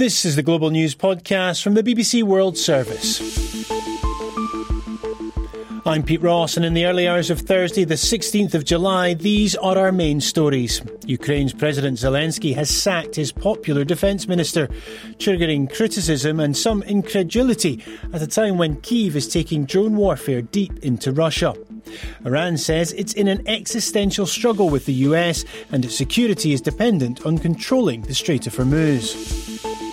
This is the Global News Podcast from the BBC World Service. I'm Pete Ross, and in the early hours of Thursday, the 16th of July, these are our main stories. Ukraine's President Zelensky has sacked his popular defence minister, triggering criticism and some incredulity at a time when Kyiv is taking drone warfare deep into Russia. Iran says it's in an existential struggle with the US and its security is dependent on controlling the Strait of Hormuz.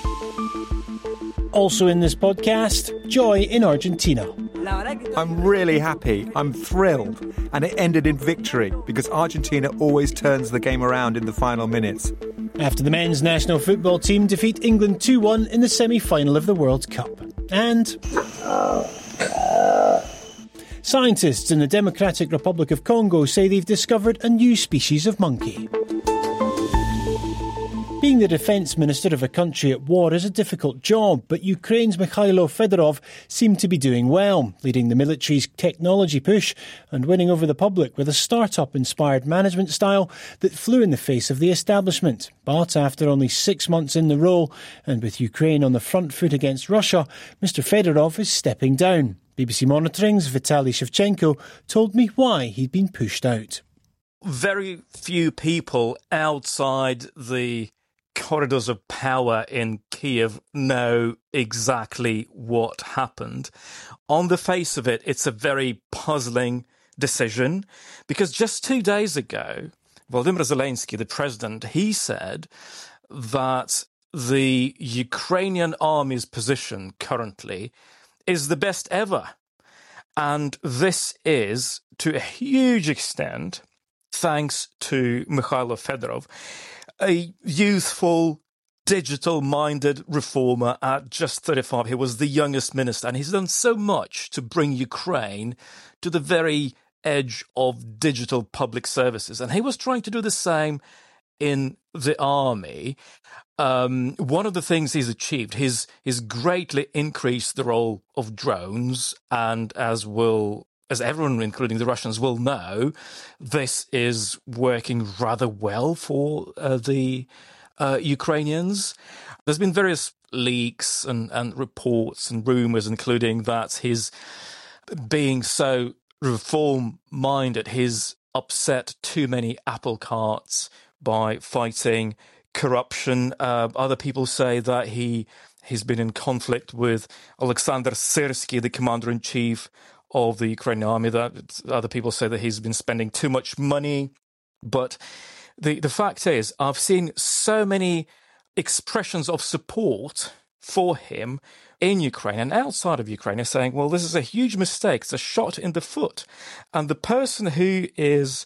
Also in this podcast, joy in Argentina. I'm really happy. I'm thrilled. And it ended in victory because Argentina always turns the game around in the final minutes. After the men's national football team defeat England 2-1 in the semi-final of the World Cup. And scientists in the Democratic Republic of Congo say they've discovered a new species of monkey. Being the defence minister of a country at war is a difficult job, but Ukraine's Mikhailo Fedorov seemed to be doing well, leading the military's technology push and winning over the public with a start-up-inspired management style that flew in the face of the establishment. But after only 6 months in the role, and with Ukraine on the front foot against Russia, Mr Fedorov is stepping down. BBC Monitoring's Vitaly Shevchenko told me why he'd been pushed out. Very few people outside the corridors of power in Kyiv know exactly what happened. On the face of it, it's a very puzzling decision because just 2 days ago, Volodymyr Zelensky, the president, he said that the Ukrainian army's position currently is the best ever. And this is, to a huge extent, thanks to Mikhailo Fedorov, a youthful, digital-minded reformer at just 35. He was the youngest minister, and he's done so much to bring Ukraine to the very edge of digital public services. And he was trying to do the same in the army. One of the things he's achieved, he's greatly increased the role of drones, and as everyone, including the Russians, will know, this is working rather well for the Ukrainians. There's been various leaks and reports and rumours, including that his being so reform-minded, he's upset too many apple carts by fighting corruption. Other people say that he's been in conflict with Alexander Syrsky, the commander-in-chief of the Ukrainian army. That other people say that he's been spending too much money. But the fact is, I've seen so many expressions of support for him in Ukraine and outside of Ukraine saying, well, this is a huge mistake. It's a shot in the foot. And the person who is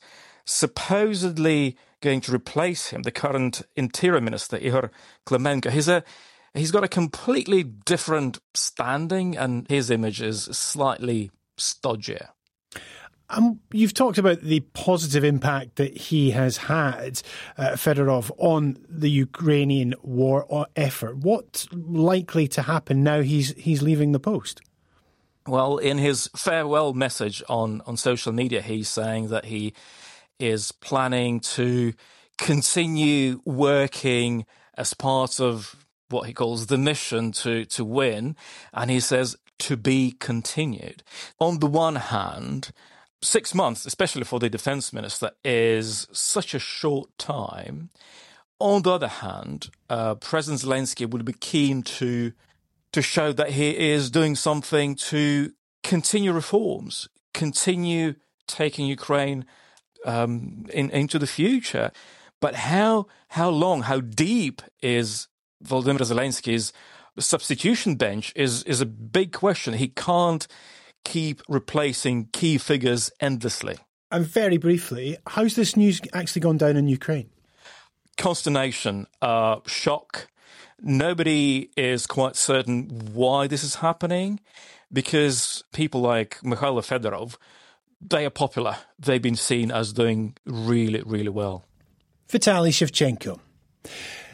supposedly going to replace him, the current interior minister, Ihor Klimenko, he's got a completely different standing and his image is slightly stodgier. You've talked about the positive impact that he has had, Fedorov, on the Ukrainian war effort. What's likely to happen now he's leaving the post? Well, in his farewell message on social media, he's saying that he is planning to continue working as part of what he calls the mission to win. And he says, to be continued. On the one hand, 6 months, especially for the defence minister, is such a short time. On the other hand, President Zelensky would be keen to show that he is doing something to continue reforms, continue taking Ukraine into the future. But how long, how deep is Volodymyr Zelensky's substitution bench is a big question. He can't keep replacing key figures endlessly. And very briefly, how's this news actually gone down in Ukraine? Consternation, shock. Nobody is quite certain why this is happening because people like Mikhailo Fedorov, they are popular. They've been seen as doing really, really well. Vitaly Shevchenko.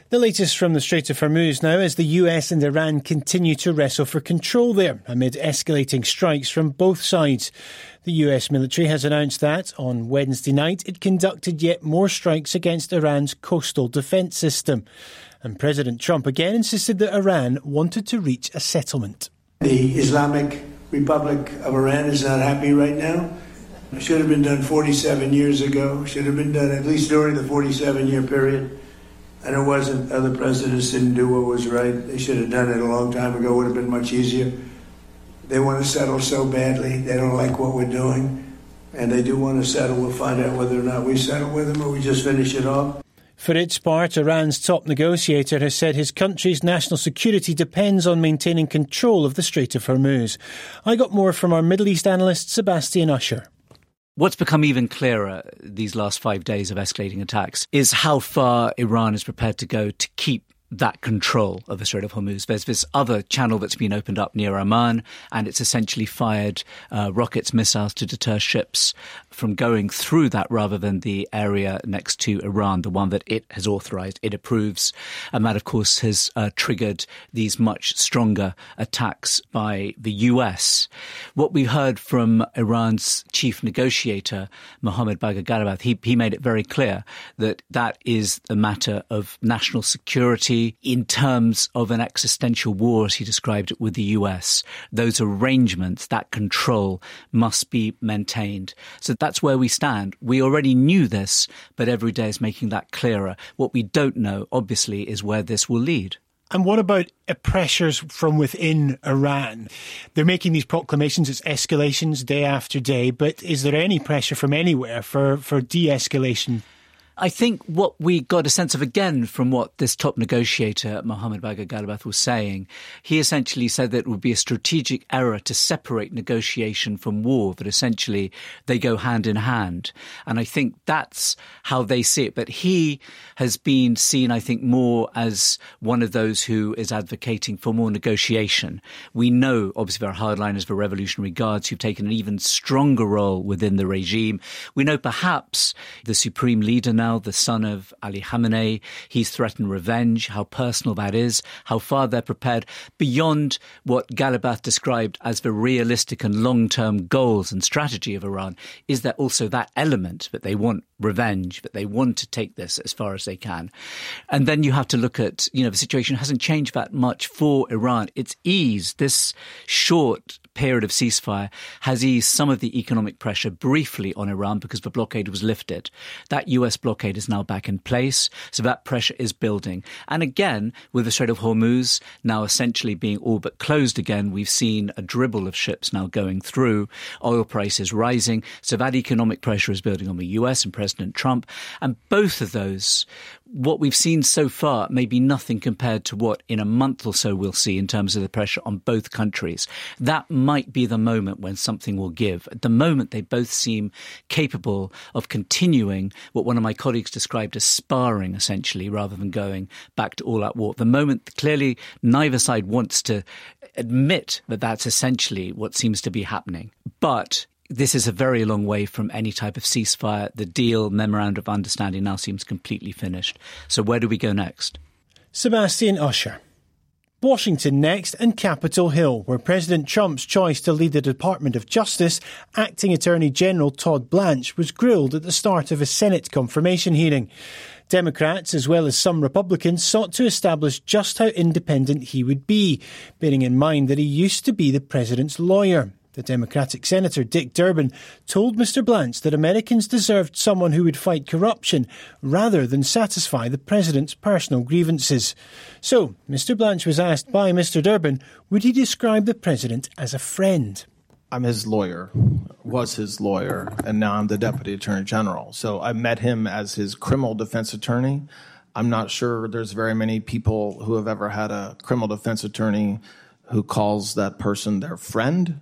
The latest from the Strait of Hormuz now as the US and Iran continue to wrestle for control there amid escalating strikes from both sides. The US military has announced that on Wednesday night it conducted yet more strikes against Iran's coastal defence system. And President Trump again insisted that Iran wanted to reach a settlement. The Islamic Republic of Iran is not happy right now. It should have been done 47 years ago. Should have been done at least during the 47-year period. And it wasn't. Other presidents didn't do what was right. They should have done it a long time ago. It would have been much easier. They want to settle so badly. They don't like what we're doing. And they do want to settle. We'll find out whether or not we settle with them or we just finish it off. For its part, Iran's top negotiator has said his country's national security depends on maintaining control of the Strait of Hormuz. I got more from our Middle East analyst, Sebastian Usher. What's become even clearer these last 5 days of escalating attacks is how far Iran is prepared to go to keep that control of the Strait of Hormuz. There's this other channel that's been opened up near Oman, and it's essentially fired rockets, missiles to deter ships from going through that rather than the area next to Iran, the one that it has authorized, it approves. And that, of course, has triggered these much stronger attacks by the US. What we heard from Iran's chief negotiator, Mohammad Bagher Ghalibaf, he made it very clear that that is a matter of national security in terms of an existential war, as he described it, with the US. Those arrangements, that control must be maintained. So that's where we stand. We already knew this, but every day is making that clearer. What we don't know, obviously, is where this will lead. And what about pressures from within Iran? They're making these proclamations, it's escalations day after day, but is there any pressure from anywhere for de-escalation? I think what we got a sense of, again, from what this top negotiator, Mohammad Bagher Ghalibaf, was saying, he essentially said that it would be a strategic error to separate negotiation from war, that essentially they go hand in hand. And I think that's how they see it. But he has been seen, I think, more as one of those who is advocating for more negotiation. We know, obviously, there are hardliners, the Revolutionary Guards who've taken an even stronger role within the regime. We know perhaps the supreme leader now, the son of Ali Khamenei, he's threatened revenge, how personal that is, how far they're prepared beyond what Ghalibaf described as the realistic and long-term goals and strategy of Iran. Is there also that element that they want revenge, that they want to take this as far as they can? And then you have to look at, the situation hasn't changed that much for Iran. It's eased. This short period of ceasefire has eased some of the economic pressure briefly on Iran because the blockade was lifted. That US blockade is now back in place, so that pressure is building. And again, with the Strait of Hormuz now essentially being all but closed again, we've seen a dribble of ships now going through, oil prices rising, so that economic pressure is building on the US and President Trump. And both of those, what we've seen so far may be nothing compared to what in a month or so we'll see in terms of the pressure on both countries. That might be the moment when something will give. At the moment, they both seem capable of continuing what one of my colleagues described as sparring, essentially, rather than going back to all-out war. At the moment, clearly, neither side wants to admit that that's essentially what seems to be happening. But this is a very long way from any type of ceasefire. The deal, memorandum of understanding now seems completely finished. So where do we go next? Sebastian Usher. Washington next, and Capitol Hill, where President Trump's choice to lead the Department of Justice, Acting Attorney General Todd Blanche, was grilled at the start of a Senate confirmation hearing. Democrats, as well as some Republicans, sought to establish just how independent he would be, bearing in mind that he used to be the president's lawyer. The Democratic Senator Dick Durbin told Mr. Blanche that Americans deserved someone who would fight corruption rather than satisfy the president's personal grievances. So, Mr. Blanche was asked by Mr. Durbin, would he describe the president as a friend? I'm his lawyer, was his lawyer, and now I'm the Deputy Attorney General. So I met him as his criminal defense attorney. I'm not sure there's very many people who have ever had a criminal defense attorney who calls that person their friend.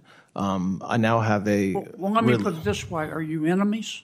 I now have a... Well, let me put it this way. Are you enemies?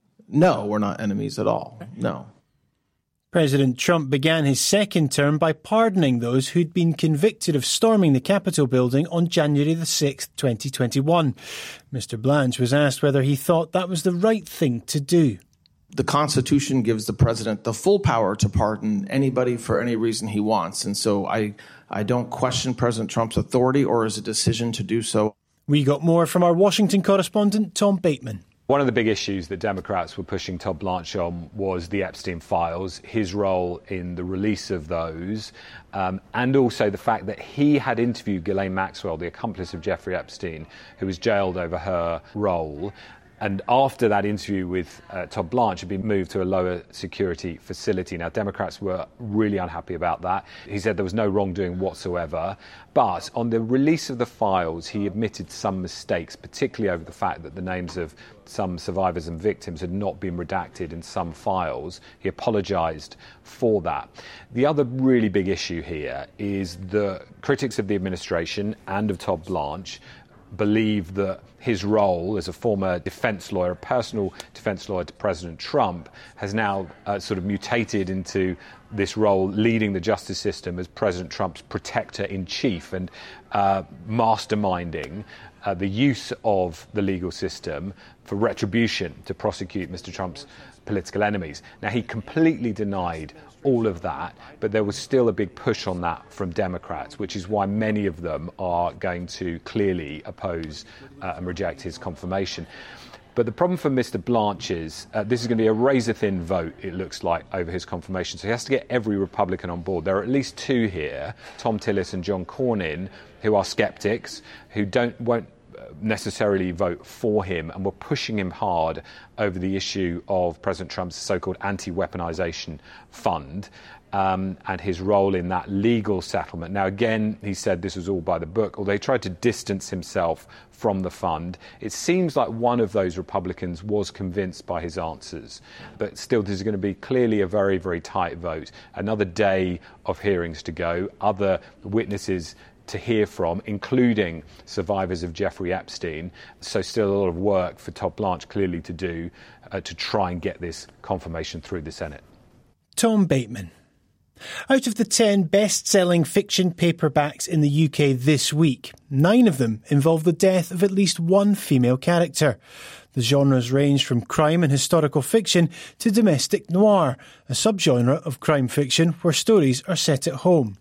No, we're not enemies at all. No. President Trump began his second term by pardoning those who'd been convicted of storming the Capitol building on January the 6th, 2021. Mr. Blanche was asked whether he thought that was the right thing to do. The Constitution gives the president the full power to pardon anybody for any reason he wants. And so I don't question President Trump's authority or his decision to do so. We got more from our Washington correspondent, Tom Bateman. One of the big issues that Democrats were pushing Todd Blanche on was the Epstein files, his role in the release of those, and also the fact that he had interviewed Ghislaine Maxwell, the accomplice of Jeffrey Epstein, who was jailed over her role. And after that interview with Todd Blanche had been moved to a lower security facility. Now, Democrats were really unhappy about that. He said there was no wrongdoing whatsoever. But on the release of the files, he admitted some mistakes, particularly over the fact that the names of some survivors and victims had not been redacted in some files. He apologised for that. The other really big issue here is the critics of the administration and of Todd Blanche believe that his role as a former defence lawyer, a personal defence lawyer to President Trump, has now sort of mutated into this role leading the justice system as President Trump's protector-in-chief and masterminding the use of the legal system for retribution to prosecute Mr. Trump's political enemies. Now, he completely denied all of that, but there was still a big push on that from Democrats, which is why many of them are going to clearly oppose and reject his confirmation. But the problem for Mr. Blanche is this is going to be a razor-thin vote, it looks like, over his confirmation. So he has to get every Republican on board. There are at least two here, Tom Tillis and John Cornyn, who are skeptics, who won't necessarily vote for him, and were pushing him hard over the issue of President Trump's so-called anti-weaponization fund and his role in that legal settlement. Now, again, he said this was all by the book, although he tried to distance himself from the fund. It seems like one of those Republicans was convinced by his answers, but still this is going to be clearly a very, very tight vote. Another day of hearings to go, other witnesses to hear from, including survivors of Jeffrey Epstein. So still a lot of work for Todd Blanche clearly to do to try and get this confirmation through the Senate. Tom Bateman. Out of the 10 best-selling fiction paperbacks in the UK this week, 9 of them involve the death of at least one female character. The genres range from crime and historical fiction to domestic noir, a subgenre of crime fiction where stories are set at home.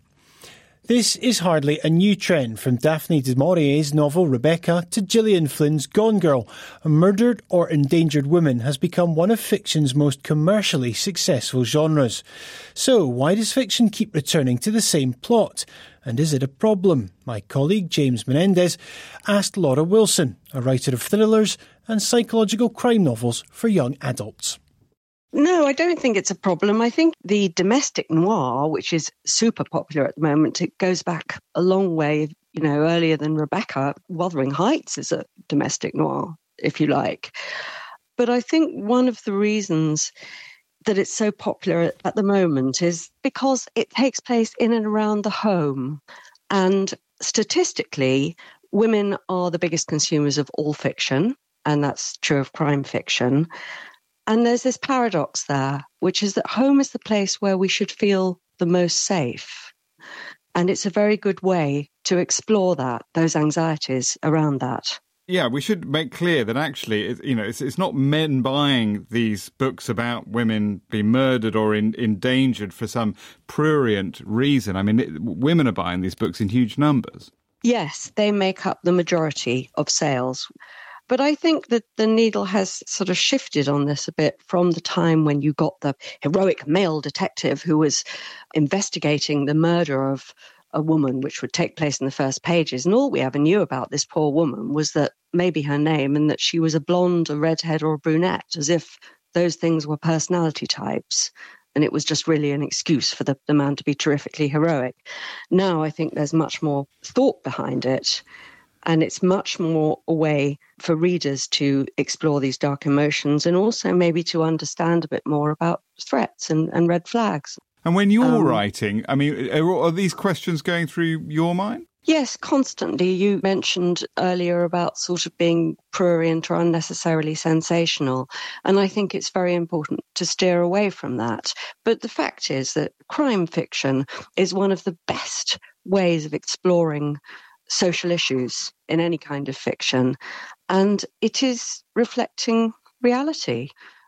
This is hardly a new trend, from Daphne du Maurier's novel Rebecca to Gillian Flynn's Gone Girl. A murdered or endangered woman has become one of fiction's most commercially successful genres. So why does fiction keep returning to the same plot? And is it a problem? My colleague James Menendez asked Laura Wilson, a writer of thrillers and psychological crime novels for young adults. No, I don't think it's a problem. I think the domestic noir, which is super popular at the moment, it goes back a long way, earlier than Rebecca. Wuthering Heights is a domestic noir, if you like. But I think one of the reasons that it's so popular at the moment is because it takes place in and around the home. And statistically, women are the biggest consumers of all fiction, and that's true of crime fiction. And there's this paradox there, which is that home is the place where we should feel the most safe. And it's a very good way to explore those anxieties around that. Yeah, we should make clear that actually, it's not men buying these books about women being murdered or endangered for some prurient reason. I mean, women are buying these books in huge numbers. Yes, they make up the majority of sales. But I think that the needle has sort of shifted on this a bit from the time when you got the heroic male detective who was investigating the murder of a woman, which would take place in the first pages. And all we ever knew about this poor woman was that maybe her name and that she was a blonde, a redhead or a brunette, as if those things were personality types. And it was just really an excuse for the man to be terrifically heroic. Now I think there's much more thought behind it. And it's much more a way for readers to explore these dark emotions and also maybe to understand a bit more about threats and red flags. And when you're writing, I mean, are these questions going through your mind? Yes, constantly. You mentioned earlier about sort of being prurient or unnecessarily sensational. And I think it's very important to steer away from that. But the fact is that crime fiction is one of the best ways of exploring social issues in any kind of fiction, and it is reflecting reality.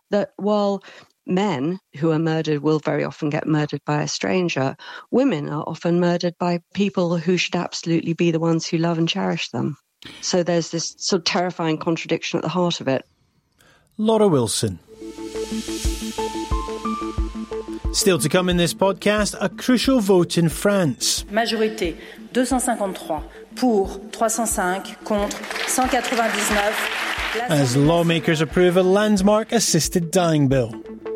that while men who are murdered will very often get murdered by a stranger, women are often murdered by people who should absolutely be the ones who love and cherish them. So there's this sort of terrifying contradiction at the heart of it. Laura Wilson. Still to come in this podcast, a crucial vote in France. Majorité 253 pour 305 contre 199. As lawmakers approve a landmark assisted dying bill.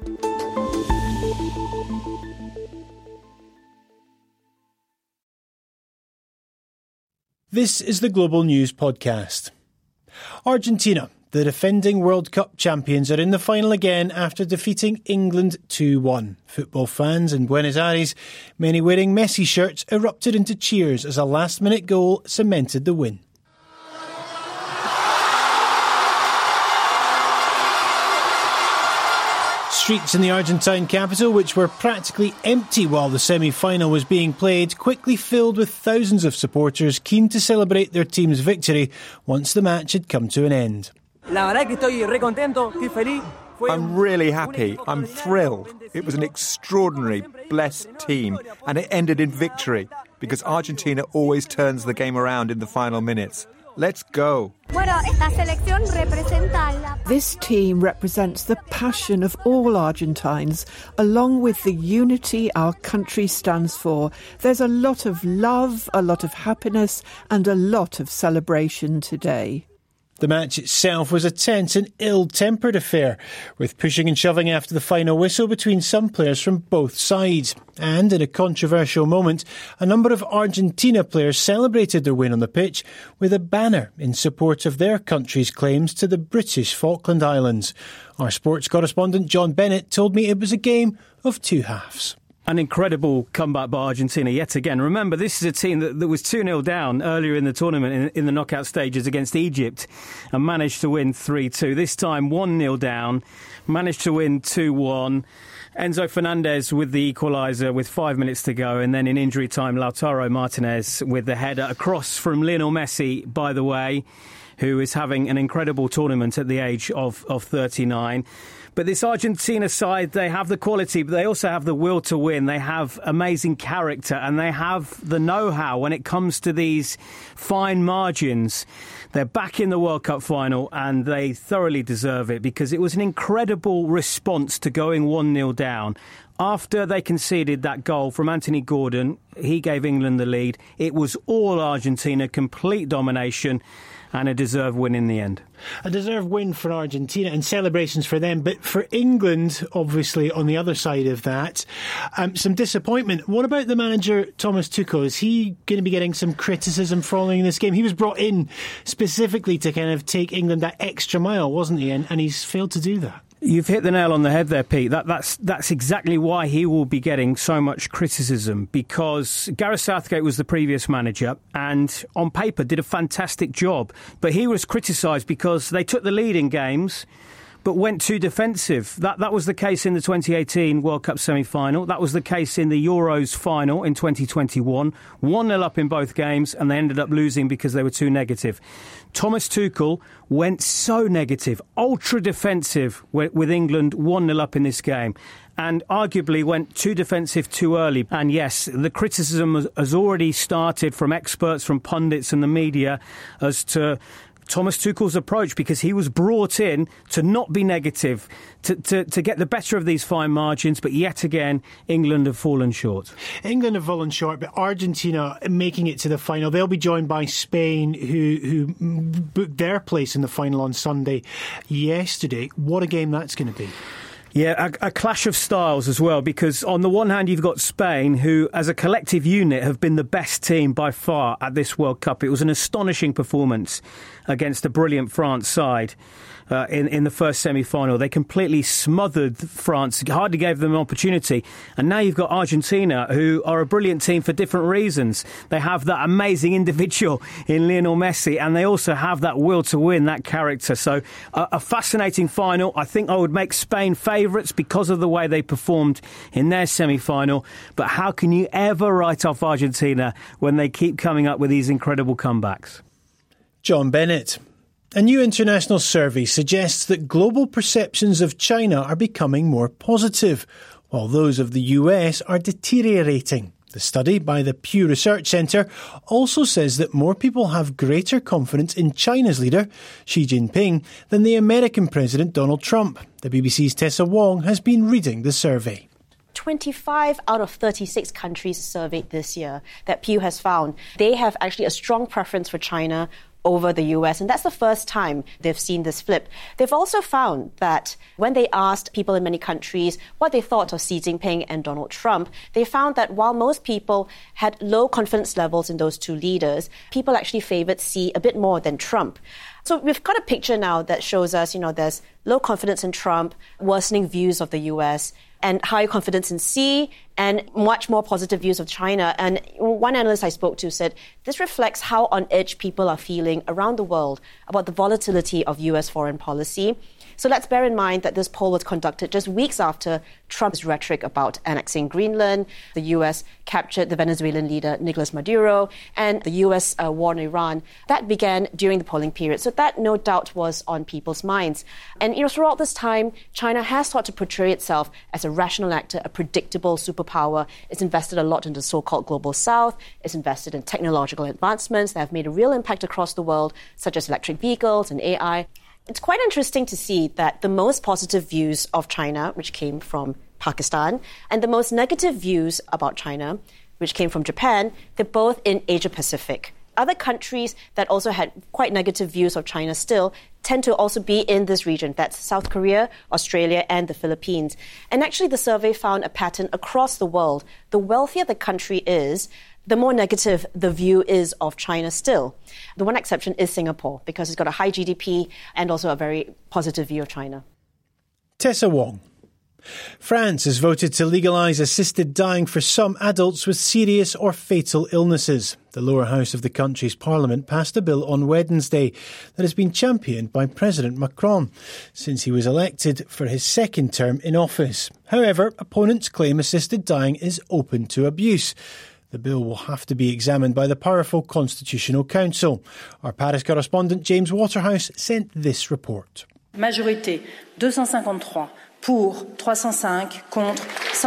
This is the Global News Podcast. Argentina, the defending World Cup champions, are in the final again after defeating England 2-1. Football fans in Buenos Aires, many wearing Messi shirts, erupted into cheers as a last-minute goal cemented the win. Streets in the Argentine capital, which were practically empty while the semi-final was being played, quickly filled with thousands of supporters keen to celebrate their team's victory once the match had come to an end. I'm really happy. I'm thrilled. It was an extraordinary, blessed team, and it ended in victory because Argentina always turns the game around in the final minutes. Let's go. This team represents the passion of all Argentines, along with the unity our country stands for. There's a lot of love, a lot of happiness, and a lot of celebration today. The match itself was a tense and ill-tempered affair, with pushing and shoving after the final whistle between some players from both sides. And in a controversial moment, a number of Argentina players celebrated their win on the pitch with a banner in support of their country's claims to the British Falkland Islands. Our sports correspondent John Bennett told me it was a game of two halves. An incredible comeback by Argentina yet again. Remember, this is a team that was 2-0 down earlier in the tournament in the knockout stages against Egypt and managed to win 3-2. This time 1-0 down, managed to win 2-1. Enzo Fernandez with the equaliser with 5 minutes to go, and then in injury time Lautaro Martinez with the header across from Lionel Messi, by the way, who is having an incredible tournament at the age of 39. But this Argentina side, they have the quality, but they also have the will to win. They have amazing character and they have the know-how when it comes to these fine margins. They're back in the World Cup final and they thoroughly deserve it because it was an incredible response to going 1-0 down. After they conceded that goal from Anthony Gordon, he gave England the lead. It was all Argentina, complete domination, and a deserved win in the end. A deserved win for Argentina and celebrations for them. But for England, obviously, on the other side of that, some disappointment. What about the manager, Thomas Tuchel? Is he going to be getting some criticism following this game? He was brought in specifically to kind of take England that extra mile, wasn't he? And he's failed to do that. You've hit the nail on the head there, Pete. That's exactly why he will be getting so much criticism, because Gareth Southgate was the previous manager and on paper did a fantastic job. But he was criticised because they took the lead in games but went too defensive. That was the case in the 2018 World Cup semi-final. That was the case in the Euros final in 2021. 1-0 up in both games, and they ended up losing because they were too negative. Thomas Tuchel went so negative, ultra-defensive with England 1-0 up in this game, and arguably went too defensive too early. And yes, the criticism has already started from experts, from pundits and the media as to Thomas Tuchel's approach, because he was brought in to not be negative, to get the better of these fine margins, but yet again, England have fallen short. England have fallen short, but Argentina making it to the final. They'll be joined by Spain, who booked their place in the final on Sunday yesterday. What a game that's going to be. Yeah, a clash of styles as well, because on the one hand you've got Spain, who as a collective unit have been the best team by far at this World Cup. It was an astonishing performance against a brilliant France side in the first semi-final. They completely smothered France, hardly gave them an opportunity. And now you've got Argentina, who are a brilliant team for different reasons. They have that amazing individual in Lionel Messi, and they also have that will to win, that character. So a fascinating final. I think I would make Spain favourites because of the way they performed in their semi-final. But how can you ever write off Argentina when they keep coming up with these incredible comebacks? John Bennett. A new international survey suggests that global perceptions of China are becoming more positive, while those of the US are deteriorating. The study by the Pew Research Centre also says that more people have greater confidence in China's leader, Xi Jinping, than the American President Donald Trump. The BBC's Tessa Wong has been reading the survey. 25 out of 36 countries surveyed this year that Pew has found, they have actually a strong preference for China over the US, and that's the first time they've seen this flip. They've also found that when they asked people in many countries what they thought of Xi Jinping and Donald Trump, they found that while most people had low confidence levels in those two leaders, people actually favoured Xi a bit more than Trump. So we've got a picture now that shows us, there's low confidence in Trump, worsening views of the US, and high confidence in Xi, and much more positive views of China. And one analyst I spoke to said this reflects how on edge people are feeling around the world about the volatility of US foreign policy. So let's bear in mind that this poll was conducted just weeks after Trump's rhetoric about annexing Greenland, the US captured the Venezuelan leader Nicolas Maduro, and the US war in Iran. That began during the polling period. So that no doubt was on people's minds. And throughout this time, China has sought to portray itself as a rational actor, a predictable superpower. It's invested a lot in the so-called global south. It's invested in technological advancements that have made a real impact across the world, such as electric vehicles and AI. It's quite interesting to see that the most positive views of China, which came from Pakistan, and the most negative views about China, which came from Japan, they're both in Asia-Pacific. Other countries that also had quite negative views of China still tend to also be in this region. That's South Korea, Australia, and the Philippines. And actually, the survey found a pattern across the world. The wealthier the country is, the more negative the view is of China still. The one exception is Singapore, because it's got a high GDP and also a very positive view of China. Tessa Wong. France has voted to legalise assisted dying for some adults with serious or fatal illnesses. The lower house of the country's parliament passed a bill on Wednesday that has been championed by President Macron since he was elected for his second term in office. However, opponents claim assisted dying is open to abuse. The bill will have to be examined by the powerful Constitutional Council. Our Paris correspondent James Waterhouse sent this report. Majorité 253 pour 305 contre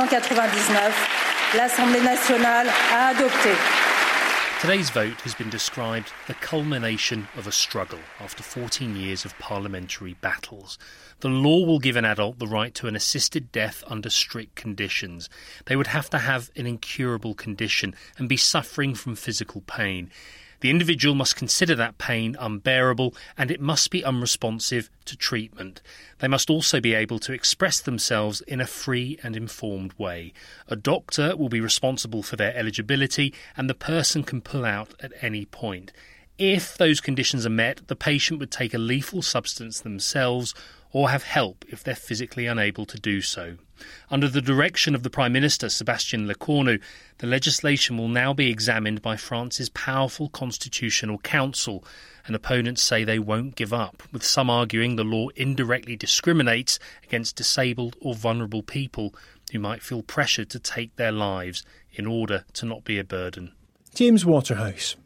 199. L'Assemblée nationale a adopté. Today's vote has been described the culmination of a struggle after 14 years of parliamentary battles. The law will give an adult the right to an assisted death under strict conditions. They would have to have an incurable condition and be suffering from physical pain. The individual must consider that pain unbearable and it must be unresponsive to treatment. They must also be able to express themselves in a free and informed way. A doctor will be responsible for their eligibility and the person can pull out at any point. If those conditions are met, the patient would take a lethal substance themselves or have help if they're physically unable to do so. Under the direction of the Prime Minister, Sébastien Lecornu, the legislation will now be examined by France's powerful Constitutional Council, and opponents say they won't give up, with some arguing the law indirectly discriminates against disabled or vulnerable people who might feel pressured to take their lives in order to not be a burden. James Waterhouse.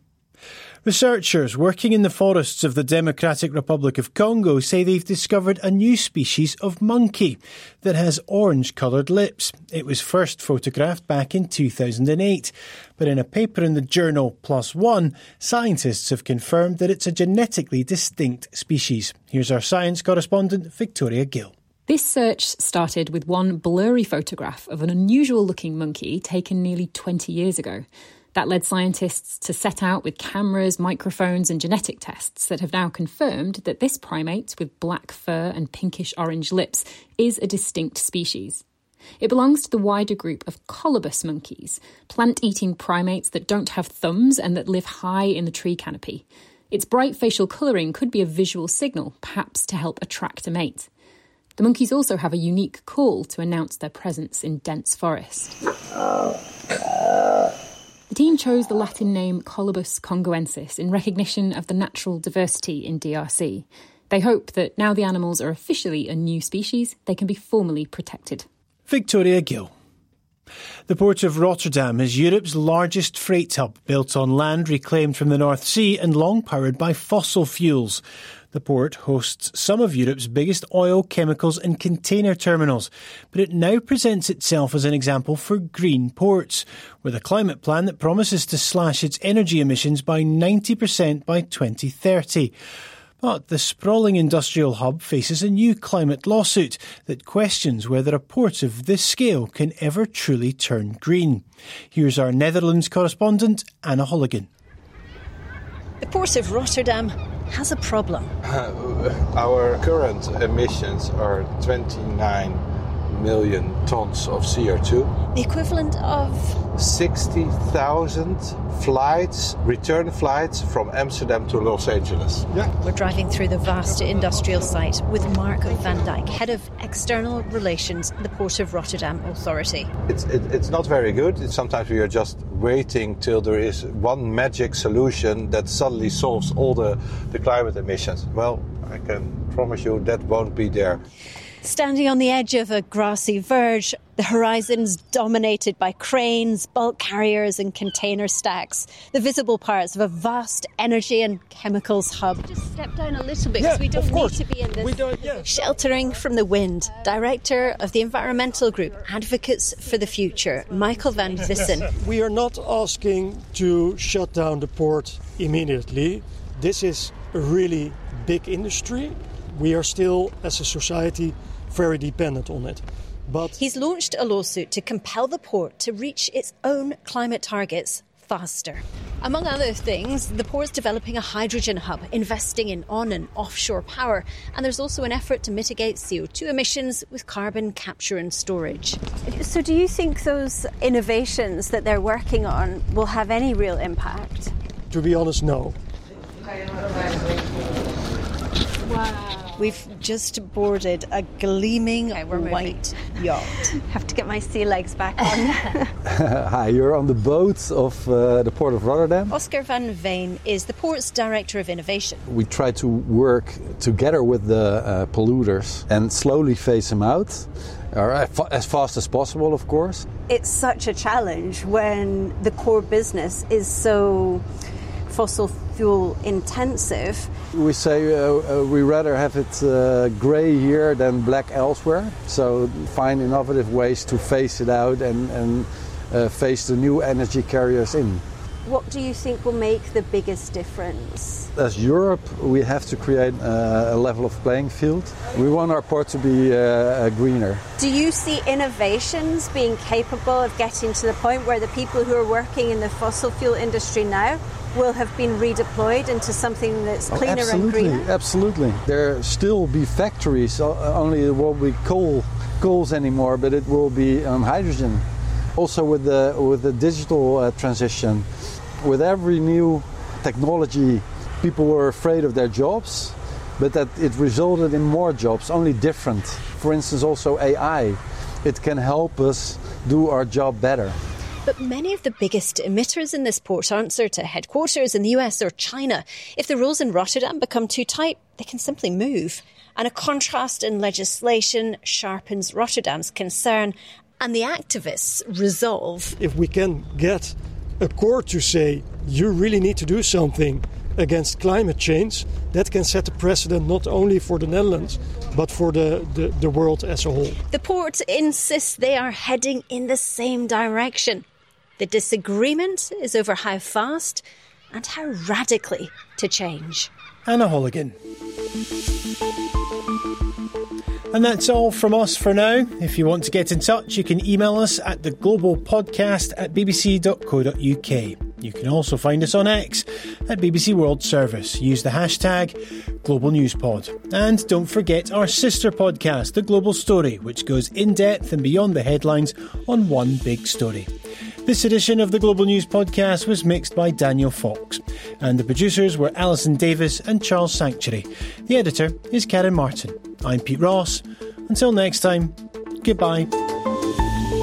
Researchers working in the forests of the Democratic Republic of Congo say they've discovered a new species of monkey that has orange-coloured lips. It was first photographed back in 2008, but in a paper in the journal PLOS ONE, scientists have confirmed that it's a genetically distinct species. Here's our science correspondent, Victoria Gill. This search started with one blurry photograph of an unusual-looking monkey taken nearly 20 years ago. That led scientists to set out with cameras, microphones and genetic tests that have now confirmed that this primate with black fur and pinkish-orange lips is a distinct species. It belongs to the wider group of colobus monkeys, plant-eating primates that don't have thumbs and that live high in the tree canopy. Its bright facial colouring could be a visual signal, perhaps to help attract a mate. The monkeys also have a unique call to announce their presence in dense forest. The team chose the Latin name Colobus congoensis in recognition of the natural diversity in DRC. They hope that now the animals are officially a new species, they can be formally protected. Victoria Gill. The port of Rotterdam is Europe's largest freight hub, built on land reclaimed from the North Sea and long powered by fossil fuels. The port hosts some of Europe's biggest oil, chemicals and container terminals, but it now presents itself as an example for green ports, with a climate plan that promises to slash its energy emissions by 90% by 2030. But the sprawling industrial hub faces a new climate lawsuit that questions whether a port of this scale can ever truly turn green. Here's our Netherlands correspondent, Anna Holligan. The Port of Rotterdam has a problem. Our current emissions are 29 million tons of CO2. The equivalent of 60,000 flights, return flights from Amsterdam to Los Angeles. Yeah. We're driving through the vast industrial site with Mark van Dijk, Head of External Relations at the Port of Rotterdam Authority. It's not very good. Sometimes we are just waiting till there is one magic solution that suddenly solves all the climate emissions. Well, I can promise you that won't be there. Standing on the edge of a grassy verge, the horizon's dominated by cranes, bulk carriers and container stacks, the visible parts of a vast energy and chemicals hub. Just step down a little bit because we don't need to be in this. Sheltering from the wind, Director of the environmental group Advocates for the Future, Michael van Vissen. We are not asking to shut down the port immediately. This is a really big industry. We are still, as a society, very dependent on it. But he's launched a lawsuit to compel the port to reach its own climate targets faster. Among other things, the port's developing a hydrogen hub, investing in on- and offshore power, and there's also an effort to mitigate CO2 emissions with carbon capture and storage. So do you think those innovations that they're working on will have any real impact? To be honest, no. Wow. We've just boarded a gleaming white yacht. Have to get my sea legs back on. Hi, you're on the boat of the Port of Rotterdam. Oscar van Veen is the port's Director of Innovation. We try to work together with the polluters and slowly phase them out, as fast as possible, of course. It's such a challenge when the core business is so fossil fuel intensive. We say we rather have it grey here than black elsewhere. So find innovative ways to phase it out and phase the new energy carriers in. What do you think will make the biggest difference? As Europe, we have to create a level of playing field. We want our port to be greener. Do you see innovations being capable of getting to the point where the people who are working in the fossil fuel industry now will have been redeployed into something that's cleaner and greener? Absolutely. There still be factories, only it won't be coals anymore, but it will be hydrogen. Also with the digital transition, with every new technology, people were afraid of their jobs, but that it resulted in more jobs, only different. For instance, also AI. It can help us do our job better. But many of the biggest emitters in this port answer to headquarters in the US or China. If the rules in Rotterdam become too tight, they can simply move. And a contrast in legislation sharpens Rotterdam's concern and the activists' resolve. If we can get a court to say, you really need to do something against climate change, that can set a precedent not only for the Netherlands, but for the world as a whole. The port insists they are heading in the same direction. The disagreement is over how fast and how radically to change. Anna Holligan. And that's all from us for now. If you want to get in touch, you can email us at theglobalpodcast@bbc.co.uk. You can also find us on X at BBC World Service. Use the hashtag GlobalNewsPod. And don't forget our sister podcast, The Global Story, which goes in depth and beyond the headlines on one big story. This edition of the Global News Podcast was mixed by Daniel Fox, and the producers were Alison Davis and Charles Sanctuary. The editor is Karen Martin. I'm Pete Ross. Until next time, goodbye.